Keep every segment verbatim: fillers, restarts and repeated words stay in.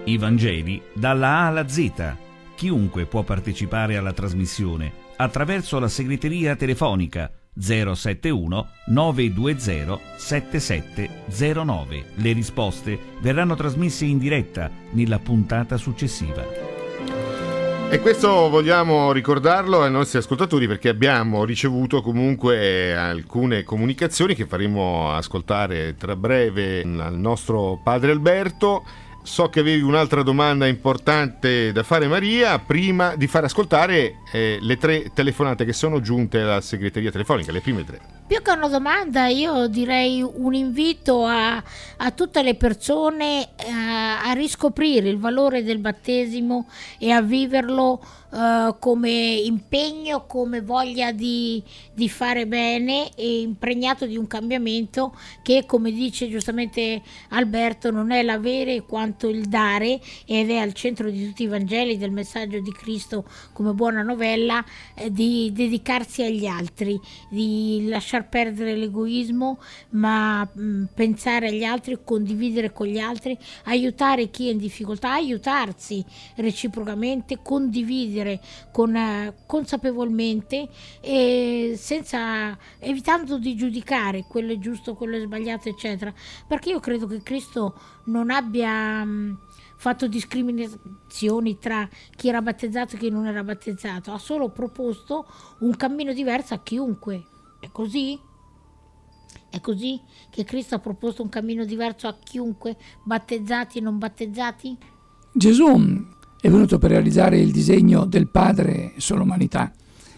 I Vangeli dalla A alla Z. Chiunque può partecipare alla trasmissione attraverso la segreteria telefonica zero sette uno nove due zero sette sette zero nove. Le risposte verranno trasmesse in diretta nella puntata successiva. E questo vogliamo ricordarlo ai nostri ascoltatori, perché abbiamo ricevuto comunque alcune comunicazioni che faremo ascoltare tra breve al nostro padre Alberto. So che avevi un'altra domanda importante da fare, Maria, prima di far ascoltare eh, le tre telefonate che sono giunte alla segreteria telefonica, le prime tre. Più che una domanda, io direi un invito a, a tutte le persone a, a riscoprire il valore del battesimo e a viverlo uh, come impegno, come voglia di, di fare bene e impregnato di un cambiamento che, come dice giustamente Alberto, non è l'avere quanto il dare, ed è al centro di tutti i Vangeli, del messaggio di Cristo come buona novella, eh, di dedicarsi agli altri, di lasciare perdere l'egoismo, ma mh, pensare agli altri, condividere con gli altri, aiutare chi è in difficoltà, aiutarsi reciprocamente, condividere con, eh, consapevolmente e senza, evitando di giudicare quello è giusto, quello è sbagliato, eccetera, perché io credo che Cristo non abbia mh, fatto discriminazioni tra chi era battezzato e chi non era battezzato, ha solo proposto un cammino diverso a chiunque. È così? È così che Cristo ha proposto un cammino diverso a chiunque, battezzati e non battezzati? Gesù è venuto per realizzare il disegno del Padre sull'umanità.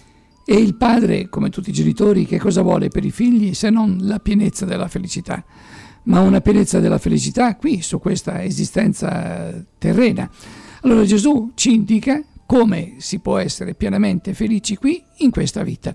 E il Padre, come tutti i genitori, che cosa vuole per i figli se non la pienezza della felicità? Ma una pienezza della felicità qui, su questa esistenza terrena. Allora Gesù ci indica come si può essere pienamente felici qui in questa vita.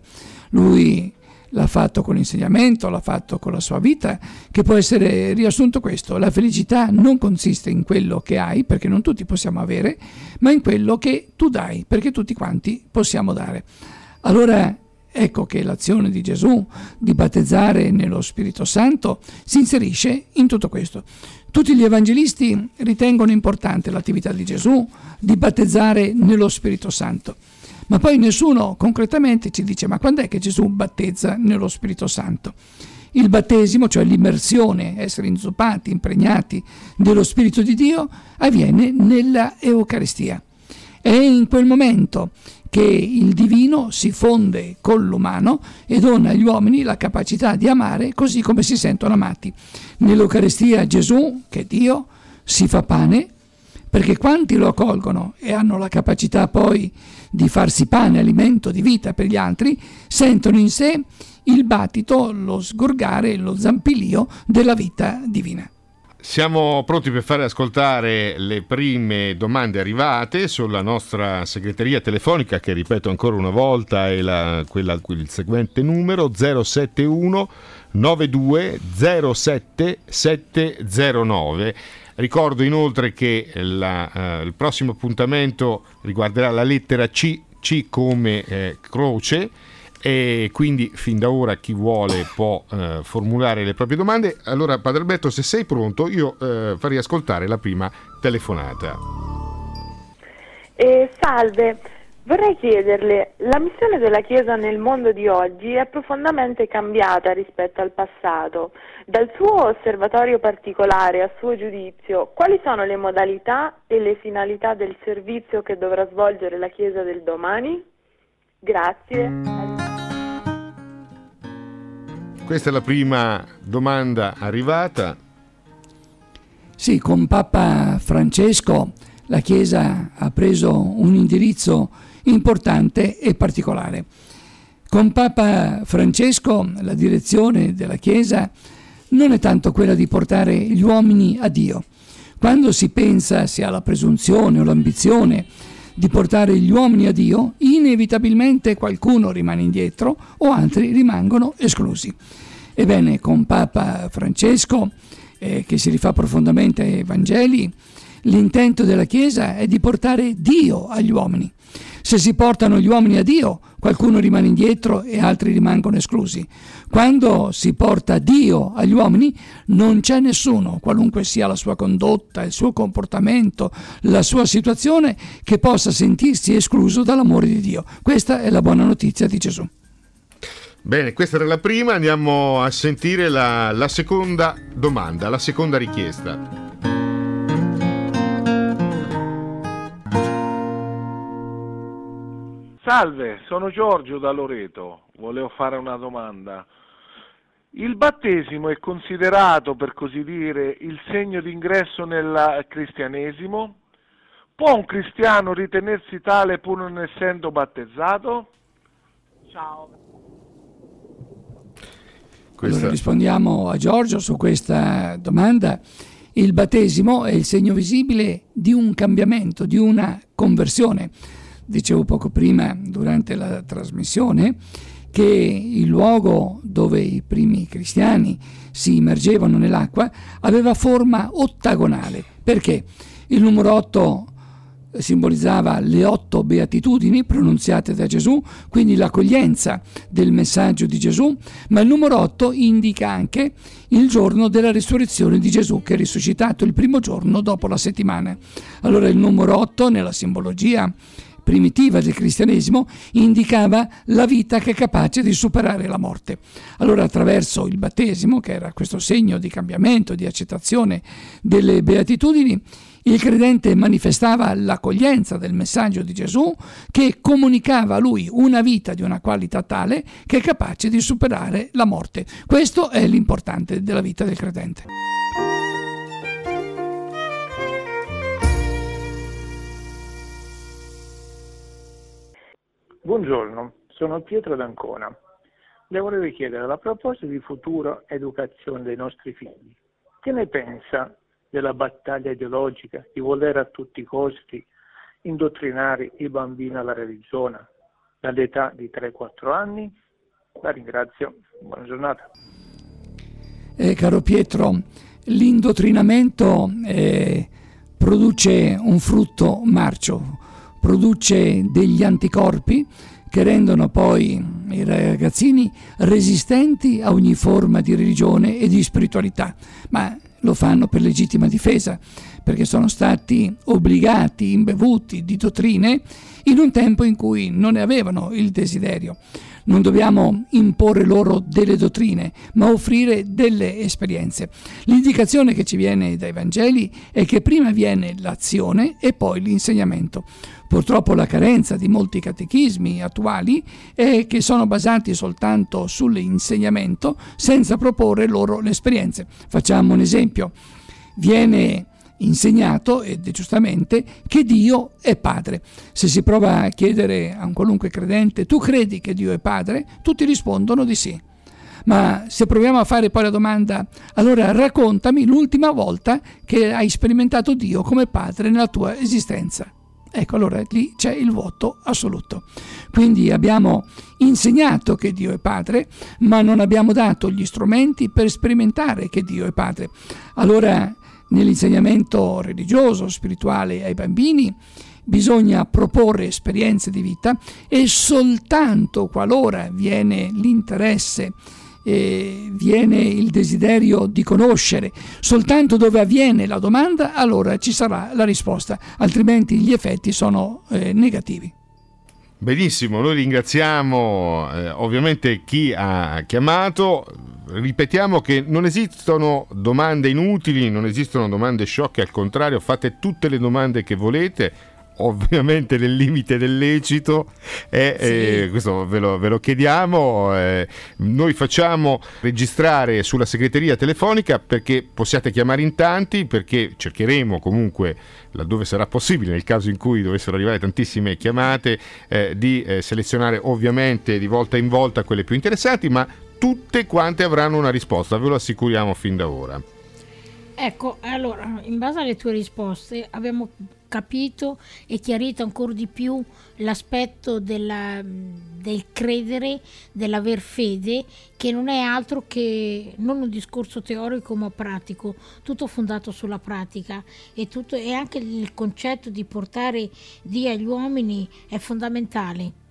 Lui l'ha fatto con l'insegnamento, l'ha fatto con la sua vita, che può essere riassunto questo: la felicità non consiste in quello che hai, perché non tutti possiamo avere, ma in quello che tu dai, perché tutti quanti possiamo dare. Allora ecco che l'azione di Gesù di battezzare nello Spirito Santo si inserisce in tutto questo. Tutti gli evangelisti ritengono importante l'attività di Gesù di battezzare nello Spirito Santo. Ma poi nessuno concretamente ci dice: ma quando è che Gesù battezza nello Spirito Santo? Il battesimo, cioè l'immersione, essere inzuppati, impregnati dello Spirito di Dio, avviene nella Eucaristia. È in quel momento che il divino si fonde con l'umano e dona agli uomini la capacità di amare così come si sentono amati. Nell'Eucaristia Gesù, che è Dio, si fa pane, perché quanti lo accolgono e hanno la capacità poi di farsi pane, alimento di vita per gli altri, sentono in sé il battito, lo sgorgare, lo zampillio della vita divina. Siamo pronti per fare ascoltare le prime domande arrivate sulla nostra segreteria telefonica, che ripeto ancora una volta è la, quella, il seguente numero zero sette uno nove due zero sette sette zero nove. Ricordo inoltre che la, uh, il prossimo appuntamento riguarderà la lettera C, C come eh, croce, e quindi fin da ora chi vuole può uh, formulare le proprie domande. Allora, Padre Alberto, se sei pronto, io uh, farei ascoltare la prima telefonata. Eh, salve, vorrei chiederle, la missione della Chiesa nel mondo di oggi è profondamente cambiata rispetto al passato. Dal suo osservatorio particolare, a suo giudizio, quali sono le modalità e le finalità del servizio che dovrà svolgere la Chiesa del domani? Grazie. Questa è la prima domanda arrivata. Sì, con Papa Francesco la Chiesa ha preso un indirizzo importante e particolare. Con Papa Francesco la direzione della Chiesa non è tanto quella di portare gli uomini a Dio. Quando si pensa, si ha la presunzione o l'ambizione di portare gli uomini a Dio, inevitabilmente qualcuno rimane indietro o altri rimangono esclusi. Ebbene, con Papa Francesco, eh, che si rifà profondamente ai Vangeli, l'intento della Chiesa è di portare Dio agli uomini. Se si portano gli uomini a Dio, qualcuno rimane indietro e altri rimangono esclusi. Quando si porta Dio agli uomini non c'è nessuno, qualunque sia la sua condotta, il suo comportamento, la sua situazione, che possa sentirsi escluso dall'amore di Dio. Questa è la buona notizia di Gesù. Bene, questa era la prima, andiamo a sentire la, la seconda domanda, la seconda richiesta. Salve, sono Giorgio da Loreto, volevo fare una domanda. Il battesimo è considerato, per così dire, il segno d'ingresso nel cristianesimo? Può un cristiano ritenersi tale pur non essendo battezzato? Ciao. Questa... Allora rispondiamo a Giorgio su questa domanda. Il battesimo è il segno visibile di un cambiamento, di una conversione. Dicevo poco prima, durante la trasmissione, che il luogo dove i primi cristiani si immergevano nell'acqua aveva forma ottagonale. Perché? Il numero otto simbolizzava le otto beatitudini pronunziate da Gesù, quindi l'accoglienza del messaggio di Gesù, ma il numero otto indica anche il giorno della risurrezione di Gesù, che è risuscitato il primo giorno dopo la settimana. Allora il numero otto, nella simbologia primitiva del cristianesimo, indicava la vita che è capace di superare la morte. Allora attraverso il battesimo, che era questo segno di cambiamento, di accettazione delle beatitudini, il credente manifestava l'accoglienza del messaggio di Gesù, che comunicava a lui una vita di una qualità tale che è capace di superare la morte. Questo è l'importante della vita del credente. Buongiorno, sono Pietro d'Ancona. Le volevo chiedere, a proposito di futura educazione dei nostri figli, che ne pensa della battaglia ideologica di voler a tutti i costi indottrinare i bambini alla religione dall'età di tre quattro anni? La ringrazio, buona giornata. Eh, caro Pietro, l'indottrinamento eh, produce un frutto marcio, produce degli anticorpi che rendono poi i ragazzini resistenti a ogni forma di religione e di spiritualità, ma lo fanno per legittima difesa, perché sono stati obbligati, imbevuti di dottrine in un tempo in cui non ne avevano il desiderio. Non dobbiamo imporre loro delle dottrine, ma offrire delle esperienze. L'indicazione che ci viene dai Vangeli è che prima viene l'azione e poi l'insegnamento. Purtroppo la carenza di molti catechismi attuali è che sono basati soltanto sull'insegnamento senza proporre loro le esperienze. Facciamo un esempio. Viene insegnato, ed è giustamente, che Dio è Padre. Se si prova a chiedere a un qualunque credente: tu credi che Dio è Padre? Tutti rispondono di sì. Ma se proviamo a fare poi la domanda: allora raccontami l'ultima volta che hai sperimentato Dio come Padre nella tua esistenza. Ecco, allora lì c'è il vuoto assoluto. Quindi abbiamo insegnato che Dio è Padre, ma non abbiamo dato gli strumenti per sperimentare che Dio è Padre. Allora, nell'insegnamento religioso, spirituale ai bambini, bisogna proporre esperienze di vita, e soltanto qualora viene l'interesse, eh, viene il desiderio di conoscere, soltanto dove avviene la domanda, allora ci sarà la risposta, altrimenti gli effetti sono eh, negativi. Benissimo, noi ringraziamo eh, ovviamente chi ha chiamato. Ripetiamo che non esistono domande inutili, non esistono domande sciocche, al contrario, fate tutte le domande che volete, ovviamente nel limite del lecito, e sì. eh, questo ve lo, ve lo chiediamo. Eh, noi facciamo registrare sulla segreteria telefonica perché possiate chiamare in tanti, perché cercheremo comunque, laddove sarà possibile, nel caso in cui dovessero arrivare tantissime chiamate, eh, di eh, selezionare ovviamente di volta in volta quelle più interessanti, ma tutte quante avranno una risposta, ve lo assicuriamo fin da ora. Ecco, allora, in base alle tue risposte abbiamo capito e chiarito ancora di più l'aspetto della, del credere, dell'aver fede, che non è altro che non un discorso teorico ma pratico, tutto fondato sulla pratica, e, tutto, e anche il concetto di portare Dio agli uomini è fondamentale,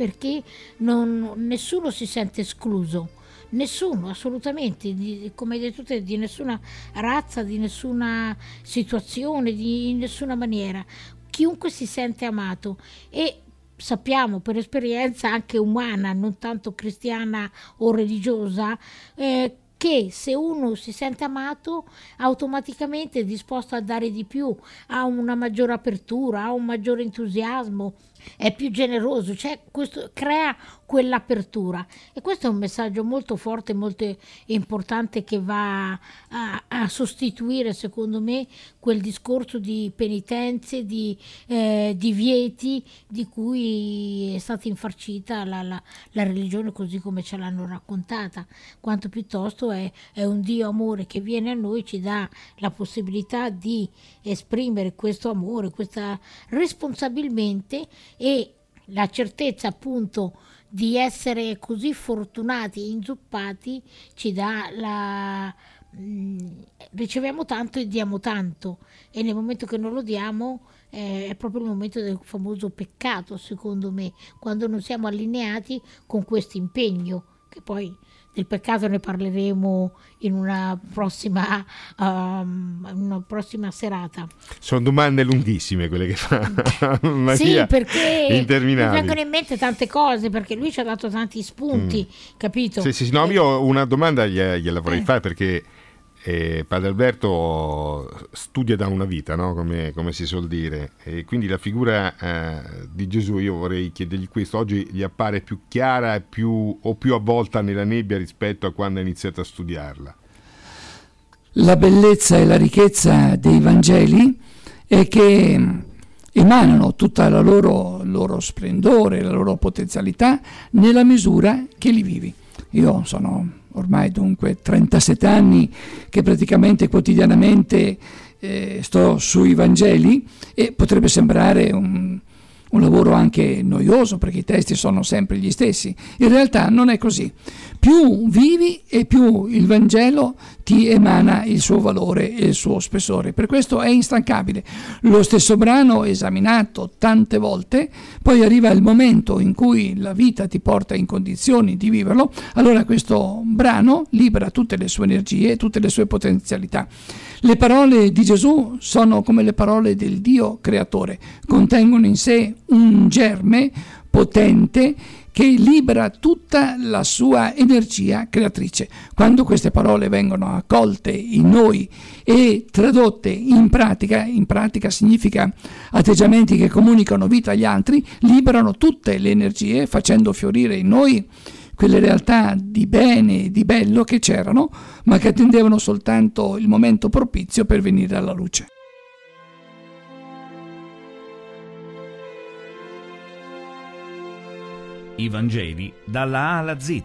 perché non, nessuno si sente escluso. Nessuno, assolutamente, di, come hai detto te, di nessuna razza, di nessuna situazione, di in nessuna maniera. Chiunque si sente amato, e sappiamo per esperienza anche umana, non tanto cristiana o religiosa, eh, che se uno si sente amato automaticamente è disposto a dare di più, ha una maggiore apertura, ha un maggiore entusiasmo, è più generoso, cioè questo crea quell'apertura, e questo è un messaggio molto forte, molto importante, che va a, a sostituire, secondo me, quel discorso di penitenze, di eh, divieti di cui è stata infarcita la, la, la religione così come ce l'hanno raccontata, quanto piuttosto è, è un Dio amore che viene a noi, ci dà la possibilità di esprimere questo amore, questa responsabilmente, e la certezza appunto di essere così fortunati e inzuppati ci dà la mh, riceviamo tanto e diamo tanto, e nel momento che non lo diamo eh, è proprio il momento del famoso peccato, secondo me, quando non siamo allineati con questo impegno, che poi del peccato ne parleremo in una prossima, um, una prossima serata. Sono domande lunghissime quelle che fa Maria, sì, perché interminabili. mi vengono in mente tante cose, perché lui ci ha dato tanti spunti, mm. capito? Sì, sì, sì, no, io una domanda gliela, gliela vorrei eh. fare, perché eh, Padre Alberto studia da una vita, no? come, come si suol dire, e quindi la figura eh, di Gesù, io vorrei chiedergli questo: oggi gli appare più chiara e più, o più avvolta nella nebbia rispetto a quando ha iniziato a studiarla? La bellezza e la ricchezza dei Vangeli è che emanano tutta la loro, loro splendore, la loro potenzialità nella misura che li vivi. Io sono ormai dunque trentasette anni che praticamente quotidianamente eh, sto sui Vangeli, e potrebbe sembrare un, un lavoro anche noioso perché i testi sono sempre gli stessi. In realtà non è così. Più vivi e più il Vangelo ti emana il suo valore e il suo spessore. Per questo è instancabile. Lo stesso brano esaminato tante volte, poi arriva il momento in cui la vita ti porta in condizioni di viverlo, allora questo brano libera tutte le sue energie, tutte le sue potenzialità. Le parole di Gesù sono come le parole del Dio creatore, contengono in sé un germe potente che libera tutta la sua energia creatrice. Quando queste parole vengono accolte in noi e tradotte in pratica, in pratica significa atteggiamenti che comunicano vita agli altri, liberano tutte le energie, facendo fiorire in noi quelle realtà di bene e di bello che c'erano, ma che attendevano soltanto il momento propizio per venire alla luce. I Vangeli dalla A alla Z.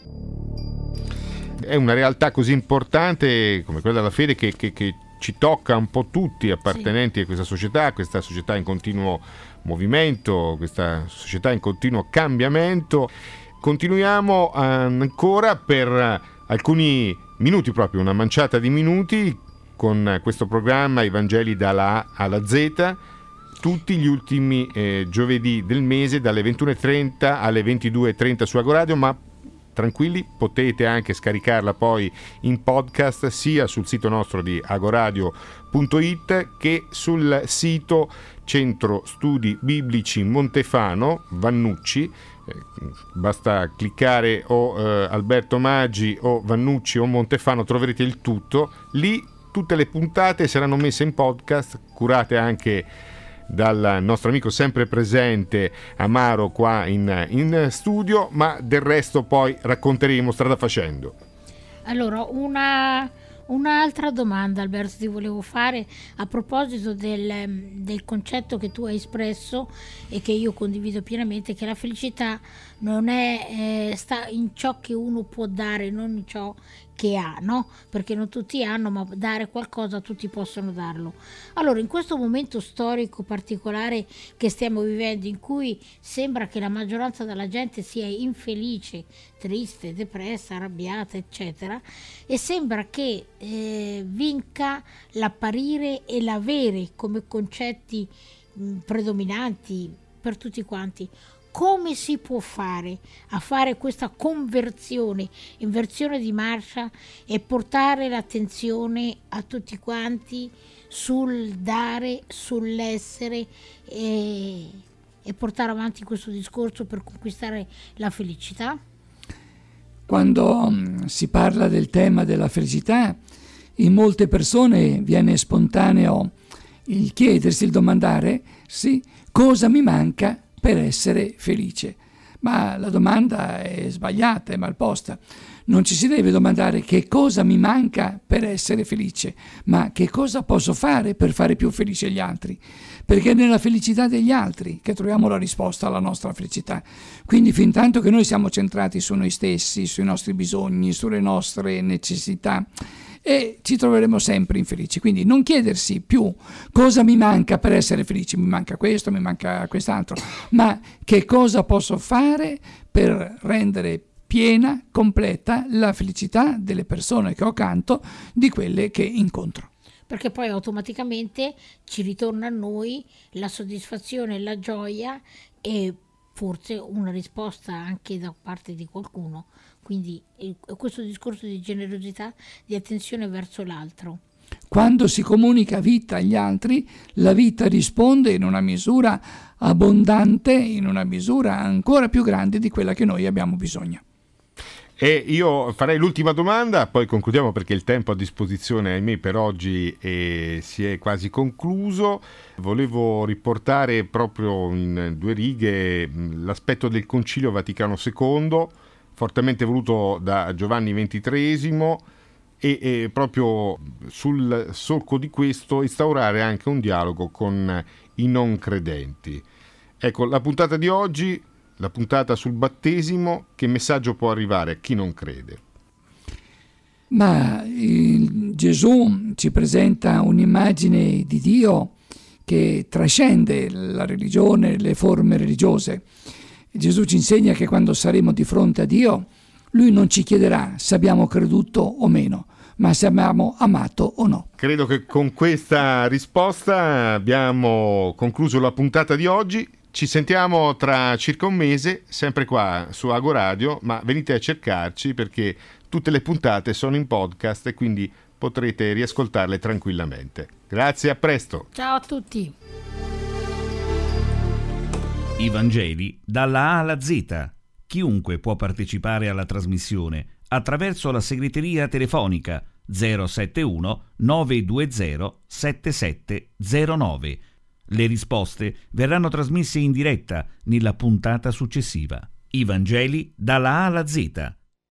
È una realtà così importante come quella della fede che, che, che ci tocca un po' tutti appartenenti sì. a questa società, questa società in continuo movimento, questa società in continuo cambiamento. Continuiamo ancora per alcuni minuti, proprio una manciata di minuti, con questo programma I Vangeli dalla A alla Z, tutti gli ultimi eh, giovedì del mese dalle ventuno e trenta alle ventidue e trenta su Agoradio, ma tranquilli, potete anche scaricarla poi in podcast sia sul sito nostro di agoradio punto it che sul sito Centro Studi Biblici Montefano Vannucci. Eh, basta cliccare o eh, Alberto Maggi o Vannucci o Montefano, troverete il tutto. Lì tutte le puntate saranno messe in podcast, curate anche dal nostro amico sempre presente Amaro qua in, in studio, ma del resto poi racconteremo strada facendo. Allora, una, un'altra domanda, Alberto, ti volevo fare a proposito del, del concetto che tu hai espresso e che io condivido pienamente, che la felicità non è eh, sta in ciò che uno può dare, non in ciò che ha, no? Perché non tutti hanno, ma dare qualcosa tutti possono darlo. Allora, in questo momento storico particolare che stiamo vivendo, in cui sembra che la maggioranza della gente sia infelice, triste, depressa, arrabbiata, eccetera, e sembra che eh, vinca l'apparire e l'avere come concetti mh, predominanti per tutti quanti, come si può fare a fare questa conversione, inversione di marcia e portare l'attenzione a tutti quanti sul dare, sull'essere e, e portare avanti questo discorso per conquistare la felicità? Quando um, si parla del tema della felicità, in molte persone viene spontaneo il chiedersi, il domandare, sì, cosa mi manca per essere felice? Ma la domanda è sbagliata, è mal posta. Non ci si deve domandare che cosa mi manca per essere felice, ma che cosa posso fare per fare più felice gli altri. Perché è nella felicità degli altri che troviamo la risposta alla nostra felicità. Quindi fin tanto che noi siamo centrati su noi stessi, sui nostri bisogni, sulle nostre necessità, e ci troveremo sempre infelici. Quindi non chiedersi più cosa mi manca per essere felice, mi manca questo, mi manca quest'altro, ma che cosa posso fare per rendere piena, completa la felicità delle persone che ho accanto, di quelle che incontro. Perché poi automaticamente ci ritorna a noi la soddisfazione e la gioia e forse una risposta anche da parte di qualcuno. Quindi questo discorso di generosità, di attenzione verso l'altro. Quando si comunica vita agli altri, la vita risponde in una misura abbondante, in una misura ancora più grande di quella che noi abbiamo bisogno. E io farei l'ultima domanda, poi concludiamo perché il tempo a disposizione, ahimè, per oggi eh, si è quasi concluso. Volevo riportare proprio in due righe l'aspetto del Concilio Vaticano secondo, fortemente voluto da Giovanni ventitreesimo, e, e proprio sul solco di questo instaurare anche un dialogo con i non credenti. Ecco, la puntata di oggi, la puntata sul battesimo, che messaggio può arrivare a chi non crede? Ma il Gesù ci presenta un'immagine di Dio che trascende la religione, le forme religiose. Gesù ci insegna che quando saremo di fronte a Dio, Lui non ci chiederà se abbiamo creduto o meno, ma se abbiamo amato o no. Credo che con questa risposta abbiamo concluso la puntata di oggi. Ci sentiamo tra circa un mese, sempre qua su Agoradio, ma venite a cercarci perché tutte le puntate sono in podcast e quindi potrete riascoltarle tranquillamente. Grazie, a presto. Ciao a tutti. I Vangeli dalla A alla Z. Chiunque può partecipare alla trasmissione attraverso la segreteria telefonica zero sette uno nove due zero sette sette zero nove. Le risposte verranno trasmesse in diretta nella puntata successiva. I Vangeli dalla A alla Z.